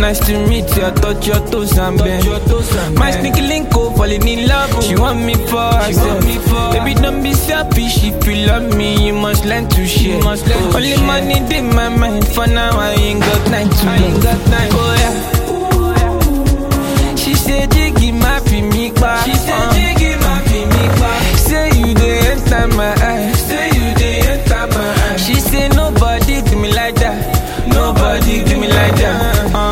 nice to meet you. I touch your toes and bend. My sneaky link up, falling in love. She want me for herself. Baby, don't be selfish. If you love me, you must learn to share. Only money in my mind. For now, I ain't got time to love. Oh yeah. She said, Jiggy, my me back. She said, Jiggy, my me back. Say you dey enter my eyes. Say you dey enter my eyes. She said, nobody do me like that. Nobody do me like that.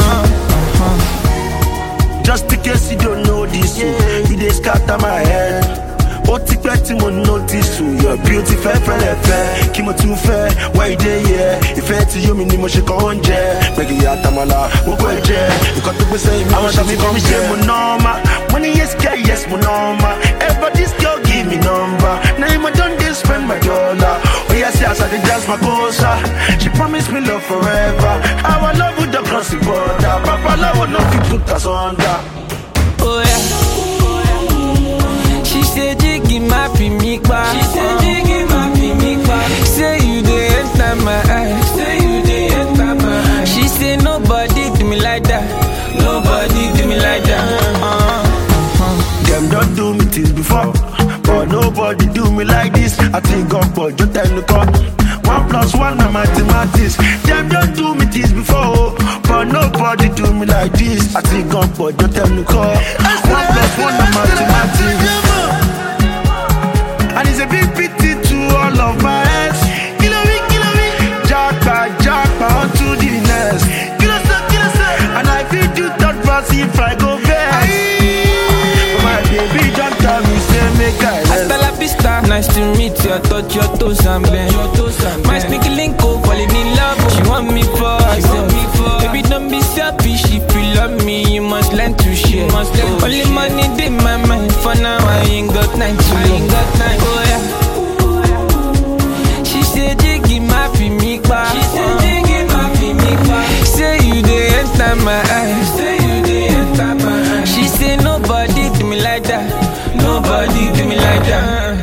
Just in case you don't know this, you dey scatter my head. Ó ti pẹ́ tí mo notice your beauty fẹ́ kí mo tún fẹ́ wá ìdè yẹ. Ìfẹ́ tí yóò mi ni mo ṣe kàn ń jẹ. Gbẹ̀gì àtàmàlà gbogbo ẹ̀ jẹ́. Nǹkan tó gbé sẹ́yìn mi wọ́n ṣe fi kàn mí jẹ. Mo normal, mo ní yes girl, yes mo normal. Ever this girl give me number. Now you don dey spend my dollar. Oh yes, yes, I dey dance my cosa. She promised me love forever. Our love would not cross the border. Papa love would not fit put us under. Oh yeah. She said, Jiggy, my me back. She said, Jiggy, my me back. Say you dey enter my eyes. Say you dey enter my eyes. She said, nobody do me like that. Nobody do me like that. Them don't do me things before, but nobody do me like this. I think God, but you tell me call. 1 + 1 na mathematics. Them don't do me things before, but nobody do me like this. I think God, but you tell me call. 1 + 1 na mathematics. And it's a big pity to all of my ex. Kill me, jackpot onto the nest. Kill us, and I feel do that pass if I go best. My baby don't tell me, say make I rest. Hasta la vista, nice to meet you. I touch your toes and bend. My sneaky link up, falling in love. She want me for herself. Baby, don't be selfish. If you love me, you must learn to share. Only money in my mind. For now, I ain't got time to love. Oh yeah. She said, Jiggy, my me back. She said, Jiggy, my me back. Say you dey enter my eyes. Say you dey enter my eyes. She said, nobody do me like that. Nobody do me like that.